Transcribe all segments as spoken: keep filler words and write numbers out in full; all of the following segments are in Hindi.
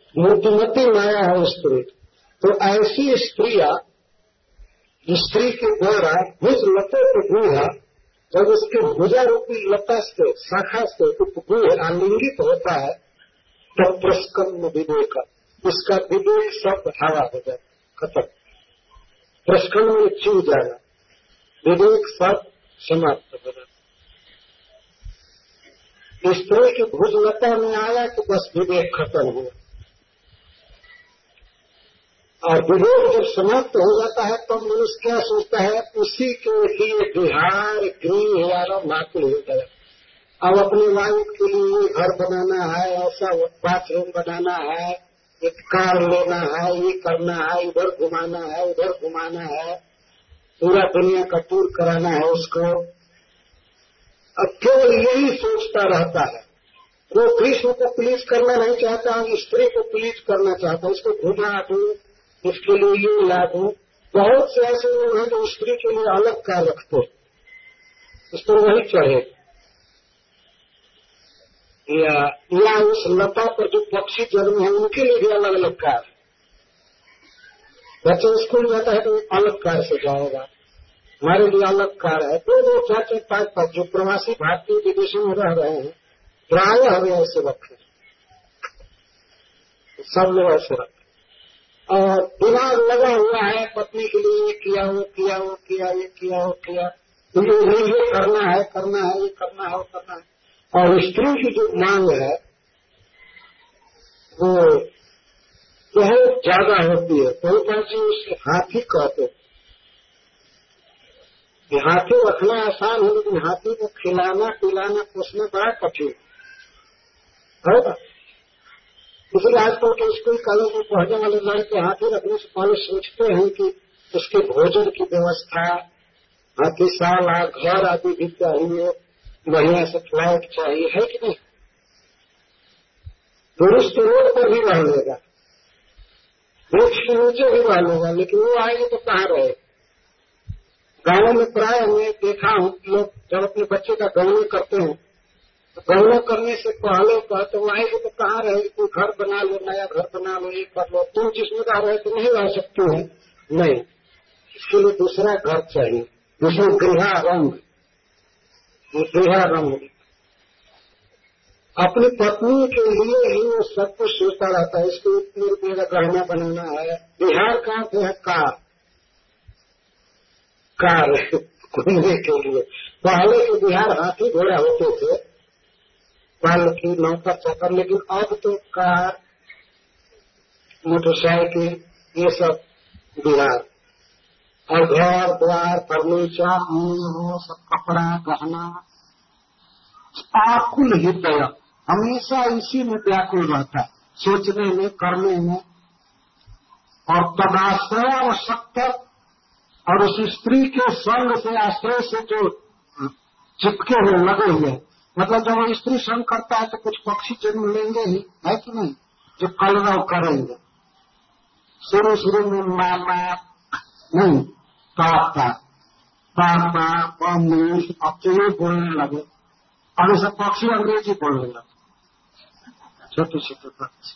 मूर्तिमती माया है स्त्री। तो ऐसी स्त्रियां स्त्री के द्वारा भुज लते के गुहा जब उसके भुजा रूपी लता से शाखा से उपगुह आलिंगित होता है तब प्रस्कन्न विवेक, इसका विवेक सब हवा हो जाए, खत्म। प्रस्कन्न में चू जाएगा, विवेक सब समाप्त हो जाए। स्त्री की भुजलता में आया कि बस विवेक खत्म हुआ, और विवेक जब समाप्त हो जाता है तब तो मनुष्य क्या सोचता है, उसी के लिए बिहार गृह यार मातुल हो गया। अब अपने वाइफ के लिए घर बनाना है, ऐसा बाथरूम बनाना है, एक कार लेना है, ये करना है, इधर घुमाना है, उधर घुमाना है, पूरा दुनिया का टूर कराना है उसको। अब केवल यही सोचता रहता है। वो कृष्ण को प्लीज करना नहीं चाहता, स्त्री को प्लीज करना चाहता है, उसको घुमा दूं, इसके लिए ये ला दूं। बहुत से ऐसे लोग हैं जो स्त्री के लिए अलग कार रखते, उस पर वही चढ़े, या, या उस लता पर जो पक्षी जन्म है उनके लिए भी अलग अलग कार। बच्चे स्कूल जाता है तो अलग कार से जाएगा, हमारे लिए अलग कार है। दो दो चार चार पांच पांच जो प्रवासी भारतीय विदेशों में रह रहे हैं प्राय हमें ऐसे रखे, सब लोग ऐसे रखे। और दिमाग लगा हुआ है पत्नी के लिए, ये किया वो किया वो किया ये किया वो किया, तो ये ये करना है करना है ये करना है वो करना है। और स्त्री की जो मांग है वो बहुत ज्यादा होती है। प्रभुपाद जी उसके हाथी कहते, हाथी रखना आसान है लेकिन हाथी को खिलाना पिलाना पोसना बड़ा कठिन है। इसलिए आजकल के स्कूल कॉलेज में पढ़ने वाले लड़के हाथी रखने से पहले सोचते हैं कि उसके भोजन की व्यवस्था, हाथीशाला, घर आदि भी चाहिए, बढ़िया से फ्लैट चाहिए, है कि नहीं। पुरुष तो रोड पर भी रह लेगा, वृक्ष के नीचे भी रह लेगा, लेकिन वो आएंगे तो कहाँ रहे। गाँव में प्राय मैं देखा हूँ लोग जब अपने बच्चे का गौना करते हैं तो गौना करने से पहले कहते वो आएंगे तो कहाँ रहेगी, कोई घर बना लो, नया घर बना लो, ये कर लो, तुम जिसमें रह रहे तो नहीं रह सकते हो, नहीं, इसके लिए दूसरा घर चाहिए जिसमें गृह रंग गृह रंग अपनी पत्नी के लिए ही वो सब कुछ सोचता रहता है। इसको इतने रुपये का गहना बनाना है। बिहार कहाँ से है, कार कार घूमने के लिए। पहले के बिहार हाथी घोड़ा होते थे, पालकी नौकर चक्कर, लेकिन अब तो कार मोटरसाइकिल ये सब बिहार। और घर द्वार फर्नीचर वो सब कपड़ा गहना आकुल हृदय हमेशा इसी में व्याकुल रहता है, सोचने में करने में। और तदाश्रय और शक्ति और उस स्त्री के संग से आश्रय से जो चिपके हुए लगे हुए, मतलब जब वो स्त्री संग करता है तो कुछ पक्षी जन्म लेंगे ही, है कि नहीं, जो कलरव करेंगे। शुरू शुरू में मामा नहीं पापा पापा मम्मी अब तो ये बोलने लगे, और सब पक्षी अंग्रेजी बोलने लगे, छोटे छोटे पक्षी।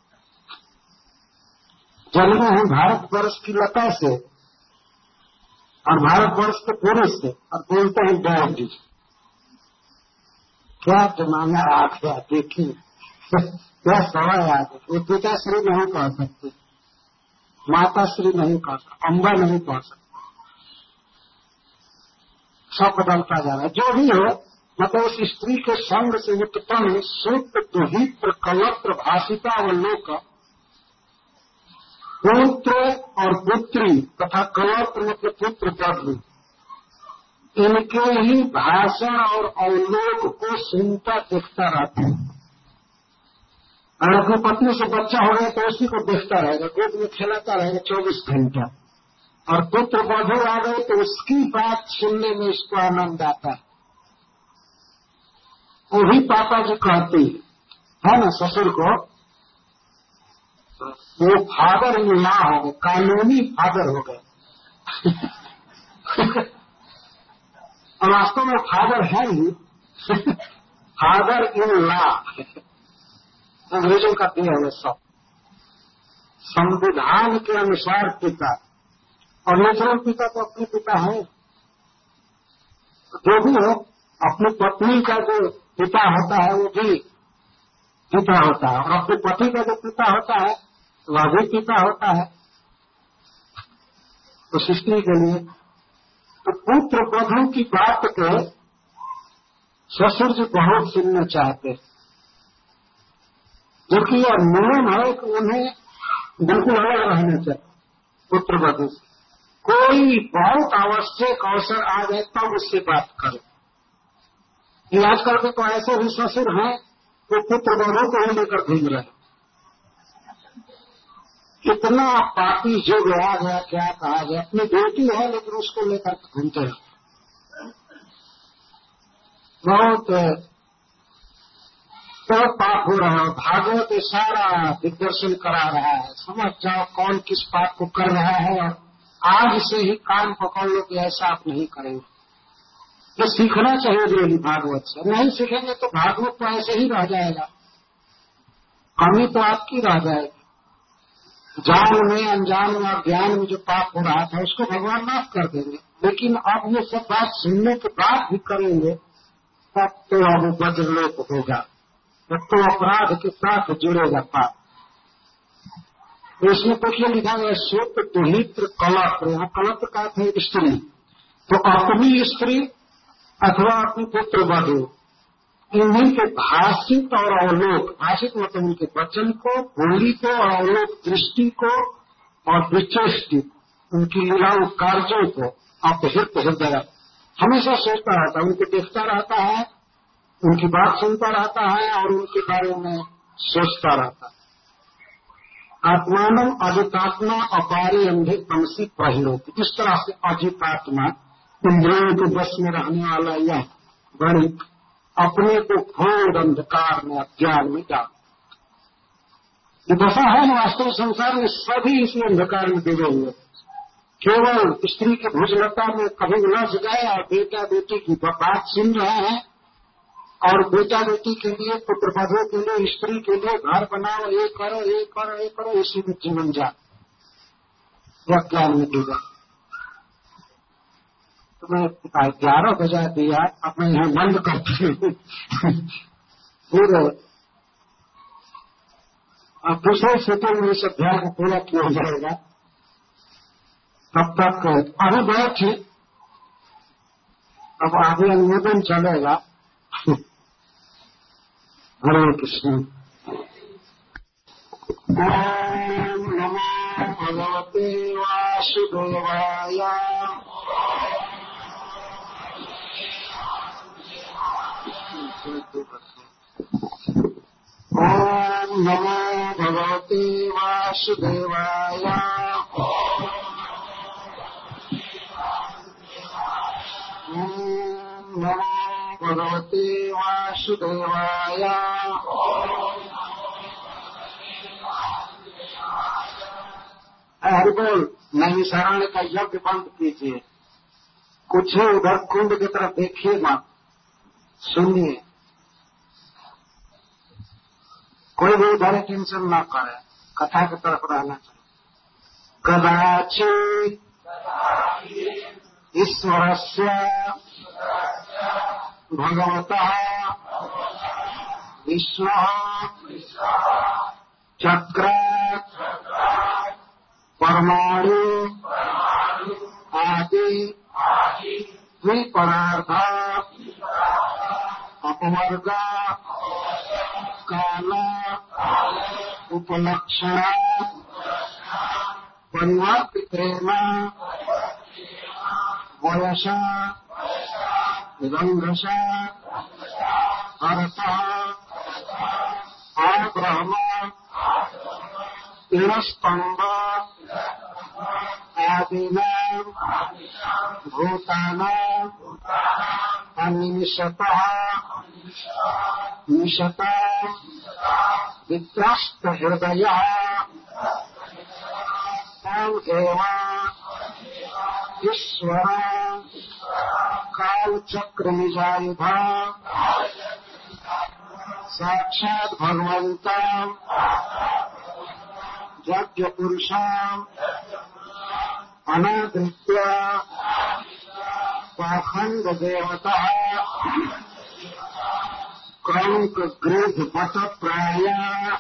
जन्मे हैं भारतवर्ष की लता से और भारतवर्ष के पुरुष से, और बोलते हैं डैडी। क्या जमाना आ गया, देखिए क्या समय आ गया। वो पिताश्री नहीं कह सकते, माताश्री नहीं कह सकते, अम्बा नहीं कह सकते, सब बदलता जा रहा है। जो भी हो, मतलब उस स्त्री के संग से उत्पन्न शुद्ध दुहित्र कलत्र भाषिता व लोक पुत्र और पुत्री तथा कलत्र मतलब पुत्र पत्नी, इनके ही भाषण और अवलोक को सुनता देखता रहता है। और अपनी पत्नी से बच्चा हो गया तो उसी को देखता रहेगा, गोद में खेलाता रहेगा चौबीस घंटा। और पुत्र वधू आ गए तो उसकी बात सुनने में इसको आनंद आता है। वही पापा जी कहती है ना ससुर को, वो फादर इन लॉ हो गए, कानूनी फादर हो गए। और वास्तव में फादर है ही फादर इन लॉ, अंग्रेजों का दिया है सब। संविधान के अनुसार पिता, और नेचुरल पिता तो अपने पिता है। जो भी हो, अपनी पत्नी का जो पिता होता है वो भी पिता होता है, और अपने पति का जो पिता होता है वह भी पिता होता है। तो सृष्टि के लिए तो पुत्र वधू की बात को ससुर जी बहुत सुनना चाहते हैं, जबकि यह नियम है कि उन्हें बिल्कुल अलग रहना चाहिए पुत्र वधू से। कोई बहुत आवश्यक अवसर आ जाए तब उससे बात करें। ये आजकल के तो ऐसे भी ससुर हैं जो पुत्र वधू को ही लेकर घूम रहे हैं। कितना पापी युग आ गया, क्या कहा गया। अपनी बेटी है लेकिन उसको लेकर घूमते हैं। बहुत बहुत पाप हो रहा है। भागवत सारा दिग्दर्शन करा रहा है। समझ जाओ कौन किस पाप को कर रहा है, और आज से ही कान पकड़ लो कि ऐसा आप नहीं करेंगे। ये सीखना चाहिए डेली भागवत से। नहीं सीखेंगे तो भागवत तो ऐसे ही रह जाएगा, कमी तो आपकी रह जाएगी। जान में, अनजान में और ज्ञान में जो पाप हो रहा था उसको भगवान माफ कर देंगे, लेकिन अब ये सब बात सुनने के बाद भी करेंगे तब तो अब वज्रलोक होगा, तब तो अपराध के साथ जुड़ेगा पाप। तो इसमें कुछ ये लिखा गया सूत्र दुहित्र कलत्र। यहाँ कलत्र का था स्त्री, तो अपनी स्त्री अथवा अपनी पुत्र वधू, इन्हीं के भाषित और अवलोक, भाषित मतलब उनके वचन को, बोली को, और अवलोक दृष्टि को, और विचेष्टि उनकी लीलाओं कार्यों को अपहृत हृदय हमेशा सोचता रहता है, उनको देखता रहता है, उनकी बात सुनता रहता है और उनके बारे में सोचता रहता है। आत्मानम अजितात्मा अपारी अंधे तमसी प्रहिलोक। इस तरह से अजितात्मा इंद्रियों के बस में रहने वाला यह गणित अपने को घोर अंधकार में, अज्ञान में डाल। ये दशा है वास्तव संसार में सभी इसी अंधकार में डूबे हुए। केवल स्त्री की भुजलता में कभी उलझ गए और बेटा बेटी की बात सुन रहे हैं, और बेटा बेटी के लिए, पुत्र वधू के लिए, स्त्री के लिए घर बनाओ, ये करो ये करो ये करो, इसी में जीवन जा यह ज्ञान में डूबा। तो मैं ग्यारह बजा दिया, अब मैं यहाँ बंद करती हूँ। फिर अब दूसरे सेकंड में इस अध्याय को पूरा किया जाएगा। तब तक अभी बैठे, अब आगे अनुमोदन चलेगा। हरे कृष्ण। ओम नमो भगवते वासुदेवाय। ओम नमो भगवते वासुदेवाय। ओम नमो भगवते वासुदेवाय। हरि बोल। नहीं शरण का यज्ञ बंद कीजिए, कुछ है उधर कुंड की तरफ देखिए मत, सुनिए। कोई भी उधर टेंशन ना करे, कथा की तरफ रहना चाहिए। कदाचित ईश्वरस्य भगवतः विष्णुः चक्रात् परमाणु आदि द्विपदार्थ अपवर्ग काल उपलक्षण परिवर्तित्रेण वयसा रंगसा अर्थ आब्रह्म स्तंभ आदिना भूताना अनिमिषतः निशता वित्रस्त हृदय तम एवं ईश्वर काल चक्र निजायुधा साक्षात भगवंता यज्ञ पुरुषाम अनादृत्य पाखंड देवता क्रौंक गृह पट प्राय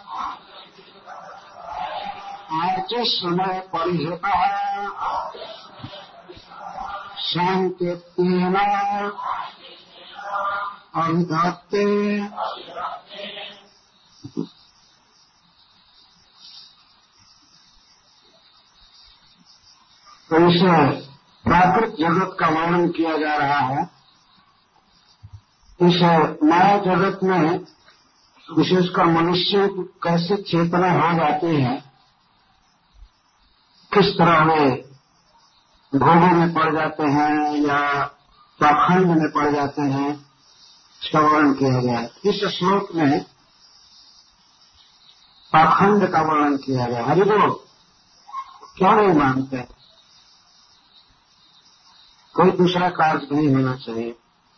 आर्च समय परिहता शांत्येन अभिधत्ते। तो इस प्राकृत जगत का वर्णन किया जा रहा है। इस माया जगत में विशेषकर मनुष्य कैसे चेतना हो जाती है, किस तरह वे भोगों में पड़ जाते हैं या पाखंड में पड़ जाते हैं, इसका वर्णन किया गया है। इस श्लोक में पाखंड का वर्णन किया गया। हरि बोल, क्यों नहीं मानते? कोई दूसरा कार्य नहीं होना चाहिए।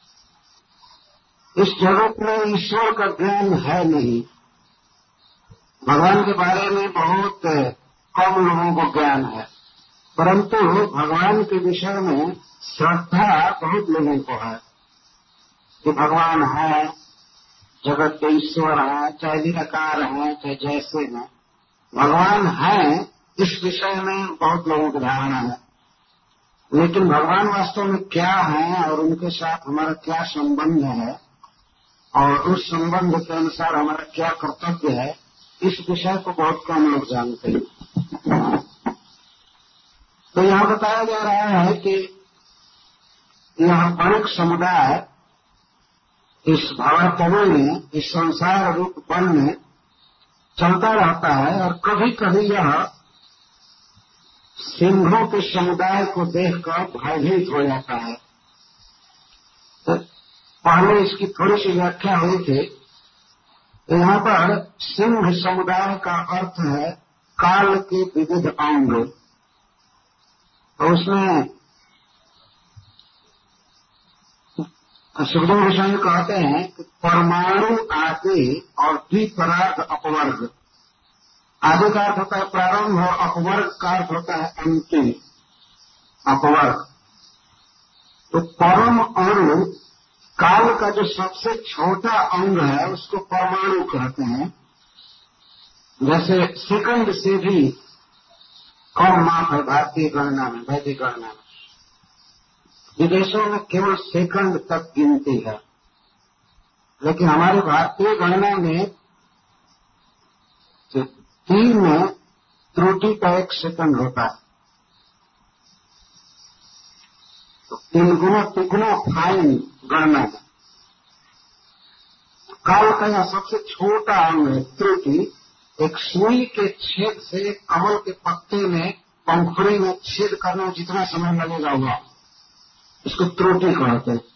इस जगत में ईश्वर का ज्ञान है नहीं। भगवान के बारे में बहुत कम लोगों को ज्ञान है, परंतु भगवान के विषय में श्रद्धा बहुत लोगों को है कि भगवान है, जगत के ईश्वर है, चाहे निराकार है चाहे जैसे हैं, भगवान है, इस विषय में बहुत लोगों की धारणा है। लेकिन भगवान वास्तव में क्या है और उनके साथ हमारा क्या संबंध है और उस संबंध के अनुसार हमारा क्या कर्तव्य है, इस विषय को बहुत कम लोग जानते हैं। तो यहाँ बताया जा रहा है कि यह अनेक समुदाय इस भावात्मा में, इस संसार रूप वन में चलता रहता है और कभी कभी यह सिंहों के समुदाय को देखकर भयभीत हो जाता है। तो पहले इसकी थोड़ी सी व्याख्या हुई थी। तो यहाँ पर सिंह समुदाय का अर्थ है काल के विविध अंग। तो उसमें सुखदेव गोस्वामी कहते हैं कि परमाणु आदि और द्विपराग अपवर्ग। आदि का अर्थ होता है प्रारंभ और अपवर्ग का अर्थ होता है अंतिम अपवर्ग। तो परम अंग, काल का जो सबसे छोटा अंग है उसको परमाणु कहते हैं। जैसे सेकंड से भी कम माप है भारतीय गणना में, वैदिक गणना में। विदेशों में केवल सेकंड तक गिनती है, लेकिन हमारी भारतीय गणना में तीन में त्रुटि का एक सेकंड होता है। तो तीन गुना तिगुना फाइन गणना है। काल का यह सबसे छोटा अंग है त्रुटि। एक सुई के छेद से कमल के पत्ते में, पंखुड़ी में छेद करने में जितना समय लगेगा हुआ, इसको त्रुटि कहते हैं।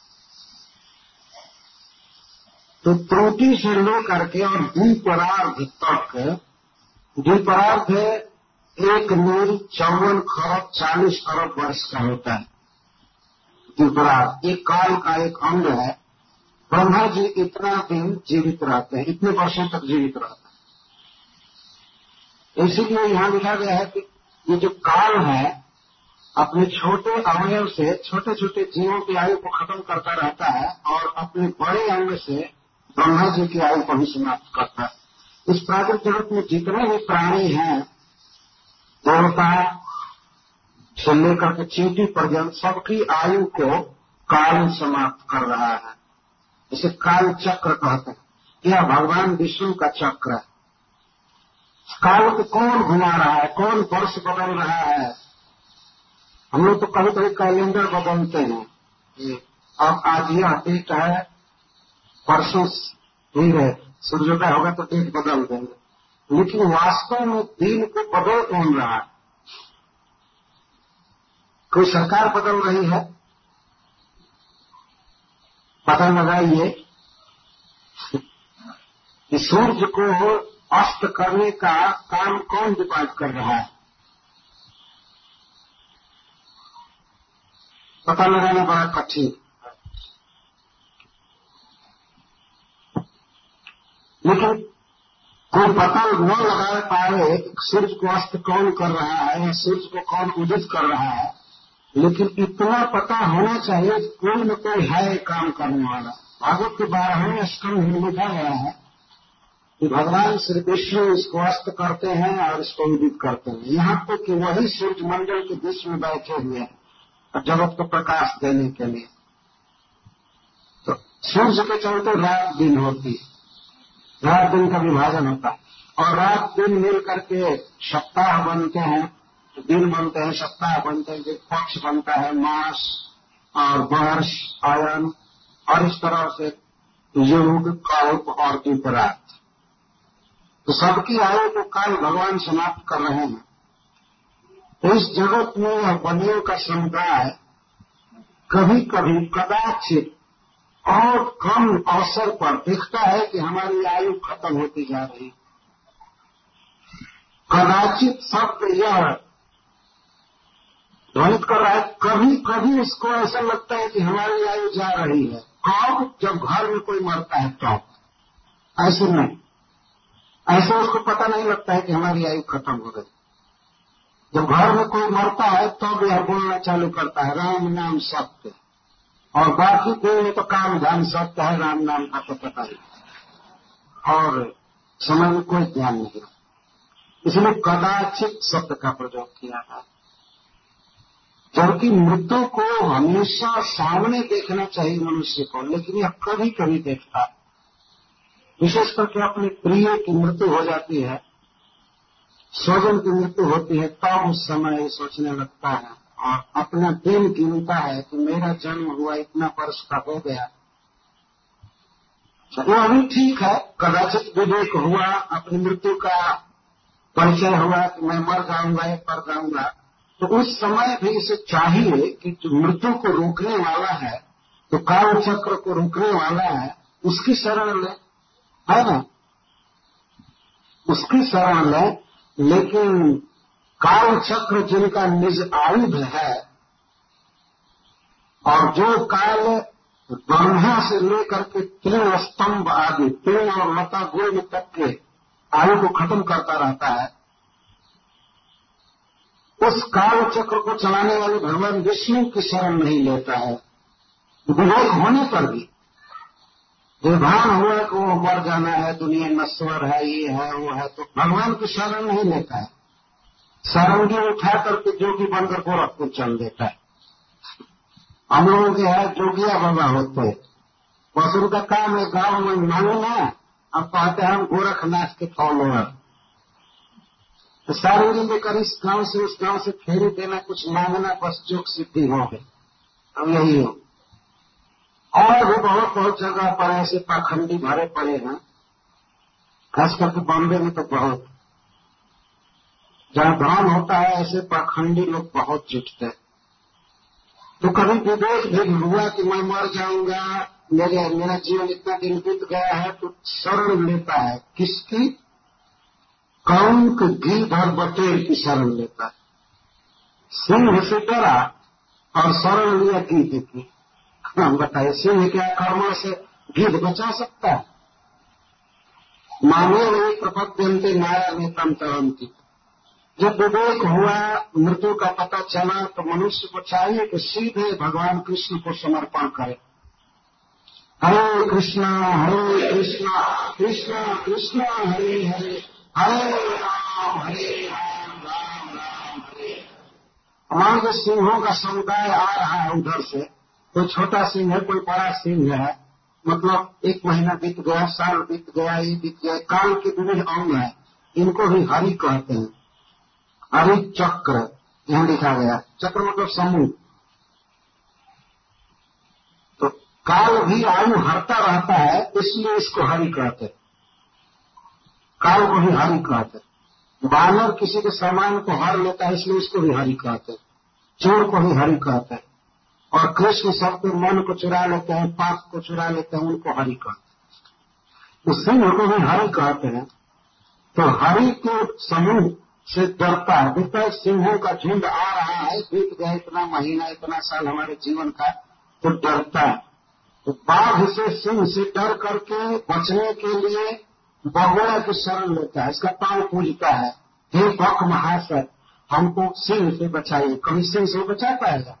तो त्रुटि से लेकर के और द्विपरार्ध तक, द्विपरार्ध एक मील चौवन खरब चालीस अरब वर्ष का होता है। द्विपरार्ध एक काल का एक अंग है। ब्रह्मा जी इतना दिन जीवित रहते हैं, इतने वर्षों तक जीवित रहते हैं। इसीलिए यहां लिखा गया है कि ये जो काल है अपने छोटे अवयव से छोटे छोटे जीवों की आयु को खत्म करता रहता है और अपने बड़े अंग से ब्रह्मा जी की आयु को भी समाप्त करता है। इस प्राकृतिक जगत में जितने भी प्राणी हैं, देवता से लेकर के चींटी पर्यंत, सबकी आयु को काल समाप्त कर रहा है। इसे काल चक्र कहते हैं। यह भगवान विष्णु का चक्र है। काल को कौन घुमा रहा है, कौन वर्ष बदल रहा है? हम लोग तो कभी कभी कैलेंडर बदलते हैं। अब आज यह डेट है, परसों ही है, सूर्योदय होगा तो डेट बदल देंगे, लेकिन वास्तव में दिन को बदल कौन रहा है? कोई सरकार बदल रही है? पता लगाइए कि सूर्य को अस्त करने का काम कौन डिपार्ट कर रहा है? पता लगाना बड़ा कठिन। लेकिन कोई पता न लगा पाए सूर्य को अस्त कौन कर रहा है या सूर्य को कौन उदित कर रहा है, लेकिन इतना पता होना चाहिए कोई न कोई है काम करने वाला। भागवत के बारहवें स्कंध में लिखा गया है कि भगवान श्री विष्णु इसको अस्त करते हैं और इसको उदित करते हैं, यहाँ तक कि वही सूर्य मंडल के बीच में बैठे हुए हैं जगत को प्रकाश देने के लिए। तो सूर्य के चलते रात दिन होती है, रात दिन का विभाजन होता है, और रात दिन मिल करके सप्ताह बनते हैं, दिन बनते हैं, सप्ताह बनते हैं, पक्ष बनता है, मास और वर्ष, आयन, और इस तरह से युग, कल्प और द्वीपरात। तो सबकी आयु को काल भगवान समाप्त कर रहे हैं। तो इस जगत में यह बलियों का समुदाय कभी कभी कदाचित और कम अवसर पर दिखता है कि हमारी आयु खत्म होती जा रही। कदाचित शब्द यह ध्वनित कर रहा है, कभी कभी इसको ऐसा लगता है कि हमारी आयु जा रही है। अब जब घर में कोई मरता है तो ऐसे नहीं, ऐसे उसको पता नहीं लगता है कि हमारी आयु खत्म हो गई। जब घर में कोई मरता है तब तो यह बोलना चालू करता है राम नाम सत्य, और बाकी दिन में तो काम ध्यान सत्य है, राम नाम का तो पता ही, और समय में कोई ध्यान नहीं। इसलिए कदाचित शब्द का प्रयोग किया था, जबकि मृत्यु को हमेशा सामने देखना चाहिए मनुष्य को, लेकिन यह कभी कभी देखता है। विशेष करके अपने प्रिय की मृत्यु हो जाती है, स्वजन की मृत्यु होती है, तब उस समय सोचने लगता है और अपना दिन गिनता है कि मेरा जन्म हुआ इतना वर्ष का हो गया। वो अभी ठीक है, कदाचित विवेक हुआ, अपनी मृत्यु का परिचय हुआ कि मैं मर जाऊंगा या पर जाऊंगा, तो उस समय भी इसे चाहिए कि जो मृत्यु को रोकने वाला है, तो काल चक्र को रोकने वाला है, उसकी शरण ले, है ना, उसकी शरण ले। लेकिन काल चक्र जिनका निज आयुध है, और जो काल ब्रह्मा से लेकर के तीन स्तंभ आदि, तीन और लता गुण तक के आयु को खत्म करता रहता है, उस काल चक्र को चलाने वाले भगवान विष्णु की शरण नहीं लेता है। विवेक होने पर भी जो भान हुआ कि वो मर जाना है, दुनिया नश्वर है, ये है वो है, तो भगवान की शरण नहीं लेता है। सारंगी उठा करके जोगी बनकर गोरखपुर चल देता है। हम लोगों के यहाँ जोगिया बाबा होते हैं, बस उनका काम है गांव में मांगना, अब कहते हैं हम गोरखनाथ के फॉलोअर। तो सारंगी लेकर इस गांव से उस गांव से फेरी देना, कुछ मांगना, बस जोग सिद्धि हो गई। अब यही हो। और भी बहुत बहुत जगह पर ऐसे पाखंडी भरे पड़े हैं, खास करके बॉम्बे में तो बहुत, जहां धन होता है ऐसे पाखंडी लोग बहुत जुटते हैं। तो कभी विवेक भी हुआ कि मैं मर जाऊंगा, मेरे मेरा जीवन इतना दिन बीत गया है, तो शरण लेता है किसकी? कंक गिरधर बटेर की शरण लेता है। सिंह से डरा और शरण लिया गिद्ध की। हम बताइए, सिंह क्या कर्म से गिद्ध बचा सकता है? मानव नहीं प्रपद्यन्ते माया में तम तरंती। जब विवेक हुआ, मृत्यु का पता चला, तो मनुष्य को चाहिए कि सीधे भगवान कृष्ण को समर्पण करे। हरे कृष्णा हरे कृष्णा कृष्णा कृष्णा हरे हरे, हरे राम हरे राम राम राम हरे। हमारे सिंहों का समुदाय आ रहा है उधर से, कोई छोटा सिंह है, कोई बड़ा सिंह है, मतलब एक महीना बीत गया, साल बीत गया, ये बीत गया, काल के विविध अंग है, इनको भी हरि कहते हैं। हरि चक्र यहां लिखा गया, चक्र मतलब समूह। तो काल भी आयु हरता रहता है, इसलिए इसको हरि कहते हैं, काल को भी हरि कहते हैं। बानर किसी के सामान को हर लेता है, इसलिए इसको भी हरि कहते हैं। चोर को भी हरि कहते हैं। और कृष्ण सबके मन को चुरा लेते हैं, पाप को चुरा लेते हैं, उनको हरि कहते हैं। सिंह को भी हरि कहते हैं। तो हरि के समूह से डरता है। देखता सिंहों का झुंड आ रहा है, बीत गया इतना महीना इतना साल हमारे जीवन का, तो डरता है। तो बाघ से सिंह से डर करके बचने के लिए बगुड़ा की शरण लेता है, इसका पांव पूजता है, हे बक महाशय हमको सिंह से बचाइए। कभी सिंह से बचा पाएगा?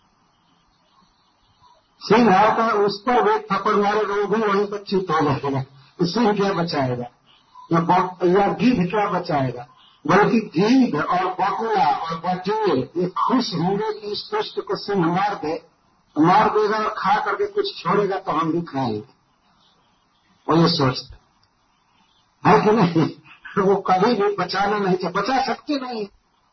सिंह आता है उस पर वे थप्पड़ मारेगा, वो भी वहीं पर चित हो जाएगा। सिंह क्या बचाएगा या गिद्ध क्या बचाएगा? बल्कि गिद्ध और बगुला और बटेर ये खुश होंगे कि इस पुष्ट को सिंह मार दे, मार देगा और खा करके कुछ छोड़ेगा तो हम भी खाएंगे। वो ये सोचते है कि नहीं? वो कभी भी बचाना नहीं चाहिए, बचा सकते नहीं।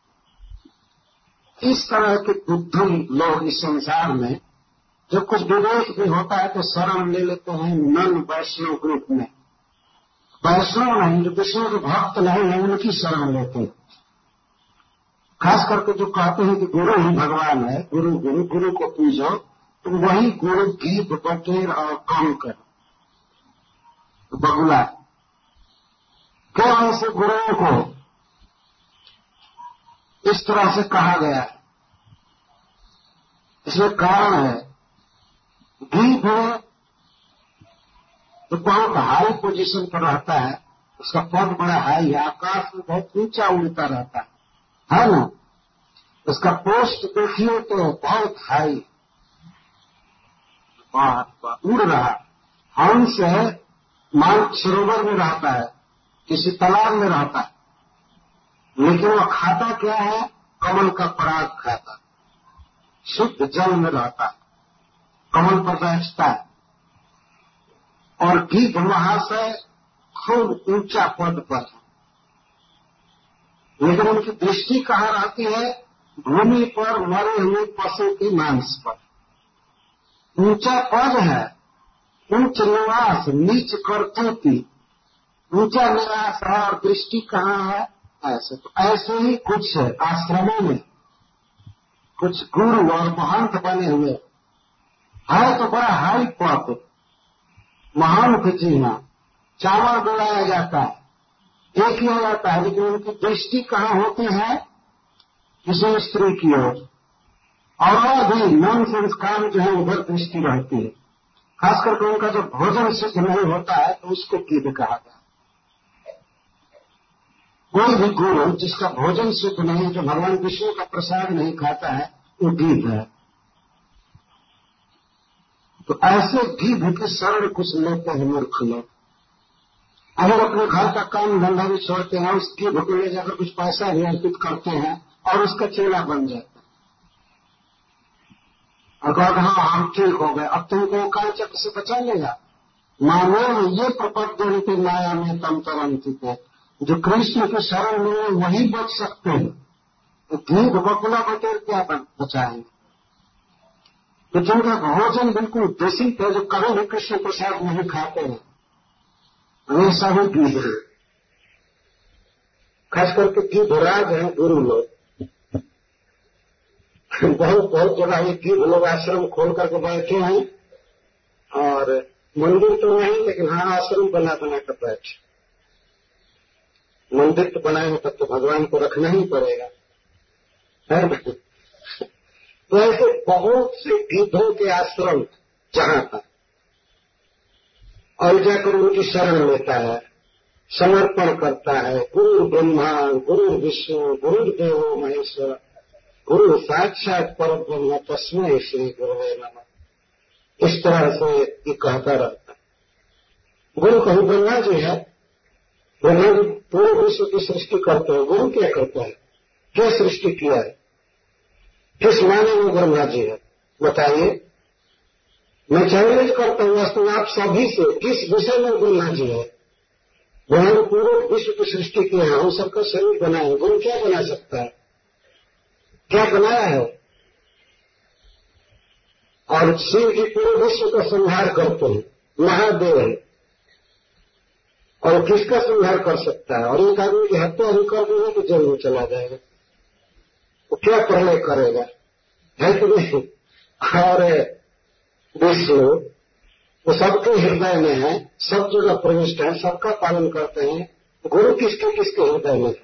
इस तरह के बुद्धू लोग इस संसार में, जब कुछ विवेक भी होता है तो शरण ले लेते हैं नन वैष्णव ग्रुप में। वैष्णव नहीं, जो विष्णु के भक्त नहीं है उनकी शरण लेते हैं। खास करके जो कहते हैं कि गुरु ही भगवान है, गुरु गुरु गुरु को पूजो, तो वही गुरु गिद्ध बटेर और कंकर बगुला क्यों ऐसे गुरुओं को इस तरह से कहा गया है? इसमें कारण है, गिद्ध है तो बहुत हाई पोजीशन पर रहता है, उसका पद बड़ा हाई है, आकाश में बहुत ऊंचा उड़ता रहता है, है ना? उसका पोस्ट देखिए तो बहुत हाई, उड़ रहा। हंस है, मान सरोवर में रहता है, किसी तालाब में रहता है, लेकिन वह खाता क्या है? कमल का पराग खाता, शुद्ध जल में रहता है, कमल पर बैठता है। और गिद्ध महाशय खूब ऊंचा पद पर है, लेकिन उनकी दृष्टि कहाँ रहती है? भूमि पर मरे हुए पशु के मांस पर। ऊंचा पद है, उच्च निवास, नीच करतूती, ऊंचा निवास है और दृष्टि कहाँ है? ऐसे। तो ऐसे ही कुछ आश्रमों में कुछ गुरु और महंत बने हुए है, तो बड़ा हाई पद, महंत जी हाँ, चावल दिलाया जाता है, ये किया जाता है, लेकिन उनकी दृष्टि कहाँ होती है? किसी स्त्री की ओर, और वह भी मन संस्कार जो है उधर दृष्टि रहती है। खास करके उनका जब भोजन सिद्ध नहीं होता है तो उसको गिद्ध कहा जाता है। कोई भी गुरु जिसका भोजन सिद्ध नहीं, जो भगवान विष्णु का प्रसाद नहीं खाता है, वो गिद्ध है। तो ऐसे गिद्ध के शरण कुछ लेते हैं मूर्ख लोग। अगर अपने घर का काम धंधा भी छोड़ते हैं, उस गिद्ध को ले जाकर कुछ पैसा भी अर्पित करते हैं और उसका चेला बन जाता है। और कहते हाँ हम ठीक हो गए, अब तुमको काल चक्र से बचा लेगा। मानो ये प्रपद्यन्ति माया में तम तरंति थे, जो कृष्ण के शरण में वही बच सकते हैं। तो गिद्ध बगुला बटेर क्या बचाएंगे? तो जिनका भोजन बिल्कुल दूषित है, जो कभी भी कृष्ण प्रसाद नहीं खाते हैं, वे सभी गिद्ध हैं। खास करके गिद्धराज हैं गुरु लोग। बहुत बहुत जगह ये गिद्ध लोग आश्रम खोल करके बैठे हैं, और मंदिर तो नहीं लेकिन हाँ आश्रम बना बना कर बैठे। मंदिर तो बनाए तब तो भगवान को रखना ही पड़ेगा, है ना? तो ऐसे बहुत से गिद्धों के आश्रम जहां था, और जाकर उनकी शरण लेता है, समर्पण करता है। गुरु ब्रह्मा गुरु विष्णु गुरु देवो महेश्वर गुरु साक्षात पर ब्रह्म तस्मै श्री गुरुवे नमः। इस तरह से ये कहता रहता है। गुरु कहीं ब्रह्मा जी है, ब्रह्मा जी पूरे विश्व की सृष्टि करते हैं। गुरु क्या करता है? क्या सृष्टि किया है? किस माने में ब्रह्मा जी है? बताइए। मैं चैलेंज करता हूँ वास्तव में आप सभी से, किस विषय में ब्रह्मा जी है? ब्रह्मा ने पूरे विश्व की सृष्टि की है, हम सबका शरीर बनाए। गुरु क्या बना सकता है? क्या बनाया है? और शिव जी पूरे विश्व का संहार करते हैं, महादेव है, और किसका संहार कर सकता है? और एक आदमी की हत्या ही कर देगा तो जेल में चला जाएगा, वो क्या प्रलय करेगा, है कि नहीं? और विष्णु वो सबके हृदय में है, सब जगह प्रविष्ट है, सबका पालन करते हैं। गुरु किसके किसके हृदय में है?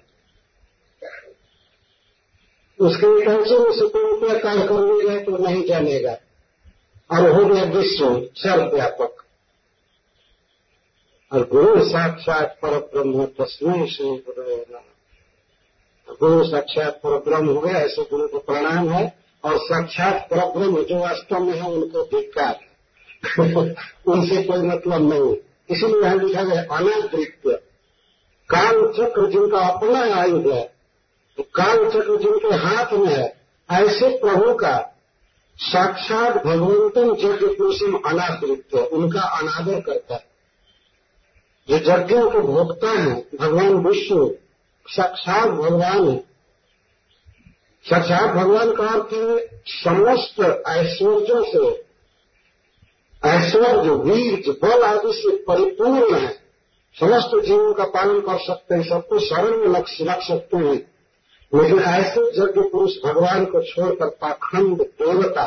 उसके इंटेंशन में से कोई रुपया कार्य कर लेगा तो नहीं जानेगा, और हो गया विश्व सर्वव्यापक। और गुरु साक्षात पर ब्रह्म तस्मै श्री गुरुवे नमः। गुरु साक्षात पर ब्रह्म हो गया, ऐसे गुरु को प्रणाम है। और साक्षात पर ब्रह्म जो वास्तव में है उनको धिक्कार है उनसे कोई मतलब नहीं। इसीलिए यहां लिखा गया अनादृत्य। काल चक्र जिनका अपना आयुध है, तो काल चक्र जिनके हाथ में है, ऐसे प्रभु का साक्षात भगवंतम यज्ञ पुरुषम अनादृत्य, उनका अनादर करता है। जो यज्ञों के भोक्ता हैं भगवान विष्णु साक्षात भगवान है। साक्षात भगवान का अर्थ है समस्त ऐश्वर्यों से, ऐश्वर्य वीर बल आदि से परिपूर्ण है। समस्त जीवों का पालन कर सकते हैं, सबको शरण में रख सकते हैं। लेकिन ऐसे यज्ञ पुरुष भगवान को छोड़कर पाखंड देवता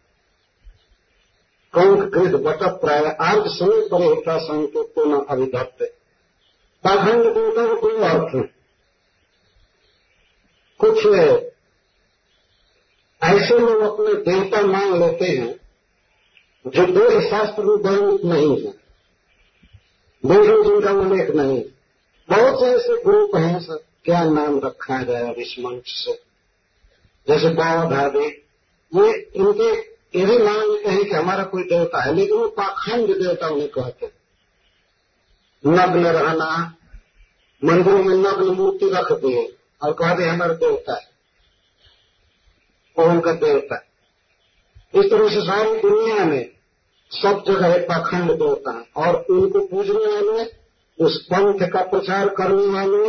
कंक कृत बट प्राय आर्ज समय पर होता संकेत न अभिधत्त। पाखंड देवता को कोई अर्थ है। कुछ ऐसे लोग अपने देवता मान लेते हैं जो वेद शास्त्र में वर्णित नहीं है, वेद में जिनका उल्लेख नहीं। बहुत से ऐसे ग्रुप हैं, सर क्या नाम रखा जाए अब इस मंच से, जैसे बौद्ध आदि, ये इनके ये भी मान लेते हैं कि हमारा कोई देवता है, लेकिन वो पाखंड देवता उन्हें कहते हैं। नग्न रहना, मंदिरों में नग्न मूर्ति रख दिए और कह दे हमारा देवता है, वो उनका देवता है। इस तरह से सारी दुनिया में सब जगह पाखंड देवता है, और उनको पूजने वाले, उस पंथ का प्रचार करने वाले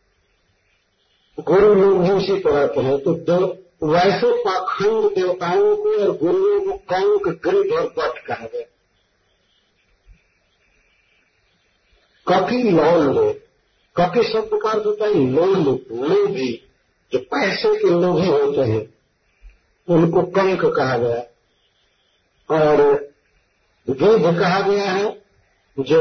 गुरु लोग भी उसी तरह के हैं। तो वैसे पाखंड देवताओं को और गुरुओं को कंक गृध और बट कहा गया। कपि लौल, कपि शब्द का अर्थ होता है लोल, लोभी, जो पैसे के लोभी होते हैं उनको कंक कहा गया। और गिद्ध कहा गया है जो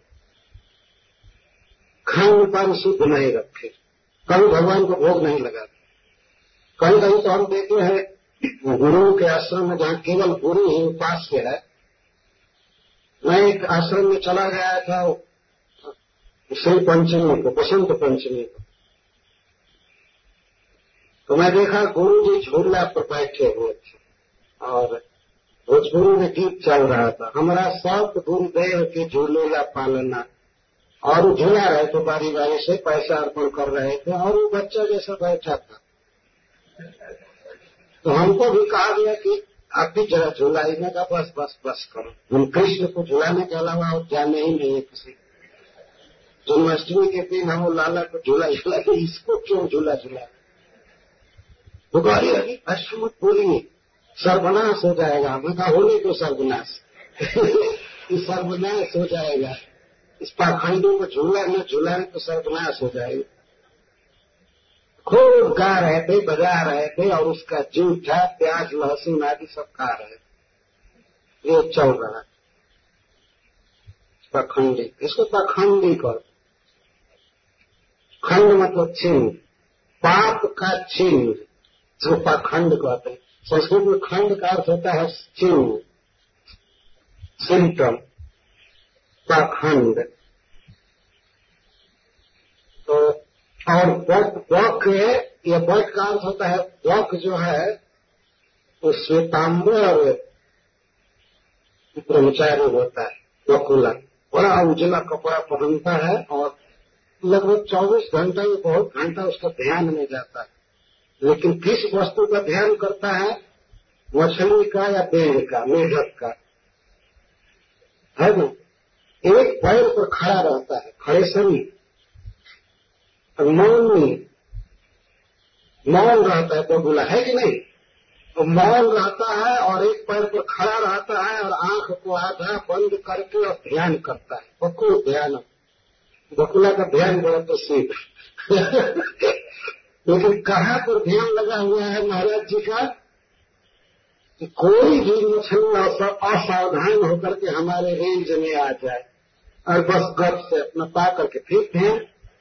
खान पान शुद्ध नहीं रखे, कभी भगवान को भोग नहीं लगाते। कहीं कहीं तो हम देखते हैं गुरुओं के आश्रम में जहां केवल गुरु ही उपास्य है। मैं एक आश्रम में चला गया था श्री पंचमी को, बसंत पंचमी को, तो मैं देखा गुरु जी झूला पर बैठे हुए थे और भोजपुरी में गीत चल रहा था, हमारा सब गुरुदेव के झूलेला पालना, और झूला रहे थे बारी बारी से, पैसा अर्पण कर रहे थे और वो बच्चा जैसा बैठा था। तो हमको भी कहा गया कि आप भी जरा झूलाइए का, बस बस बस करो। हम कृष्ण को झुलाने के अलावा और जाने ही नहीं है किसी। जन्माष्टमी के दिन हम लाला को झूला झूला, इसको क्यों झूला झूला? वो कह रही अरे ऐसा मत बोलिए, सर्वनाश हो जाएगा। मैं कहा होने को सर्वनाश सर्वनाश हो जाएगा। इस पाखंडों को झूला न झूलाए तो सर्वनाश हो जाएगा। खूब गा रहे थे, बजा रहे थे और उसका जूठा प्याज लहसुन आदि सब खा रहे थे। ये चल रहा है पाखंडी, इसको पाखंडी कर। खंड मतलब चिन्ह, पाप का चिन्ह जो पाखंड कहते हैं। संस्कृत में खंड का अर्थ होता है चिन्ह, सिम्टम, पाखंड। तो और वक, यह वक का अर्थ होता है, वक जो है वो श्वेतांबर ब्रह्मचारी होता है। वकुला बड़ा उजला कपड़ा पहनता है और लगभग चौबीस घंटा या बहुत घंटा उसका ध्यान में जाता है। लेकिन किस वस्तु का ध्यान करता है? मछली का या पेड़ का, मेढक का, है ना। एक पैर पर खड़ा रहता है, खड़े शरीर, मौन में मौन रहता है। बगुला है कि नहीं? तो मौन रहता है और एक पैर पर खड़ा रहता है और आंख को आधा बंद करके और ध्यान करता है। बकुल ध्यान, बकुला का ध्यान बड़ा तो सीख लेकिन कहाँ पर ध्यान लगा हुआ है महाराज जी का कि कोई भी मछली असावधान होकर के हमारे रेंज में आ जाए और बस गप से अपना पा करके फिर ध्यान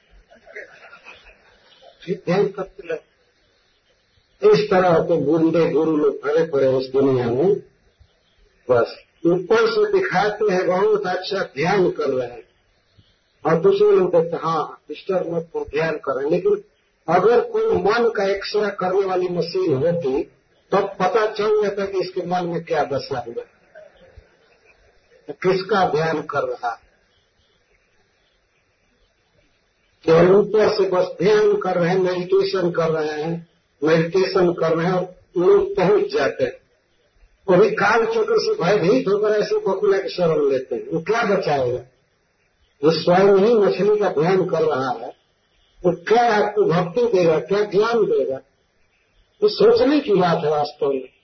फिर ध्यान करते रहे। इस तरह के गुंडे गुरु लोग भरे पड़े उस दुनिया में। बस ऊपर से दिखाते हैं बहुत अच्छा ध्यान कर रहे हैं, और दूसरे लोग देखते हाँ डिस्टर्ब मत को ध्यान करें। लेकिन अगर कोई मन का एक्सरे करने वाली मशीन होती तब तो पता चल जाता कि इसके मन में क्या दशा हुआ, तो किसका ध्यान कर रहा है। केवल ऊपर से बस ध्यान कर रहे हैं, मेडिटेशन कर रहे हैं, मेडिटेशन कर रहे हैं और लोग पहुंच जाते हैं। कभी काल चक्र से भयभीत होकर ऐसे बकुला की शरण लेते हैं, वो क्या बचाएगा? वो स्वयं ही मछली का ध्यान कर रहा है, वो क्या आपको भक्ति देगा, क्या ज्ञान देगा? वो सोचने की बात है वास्तव में।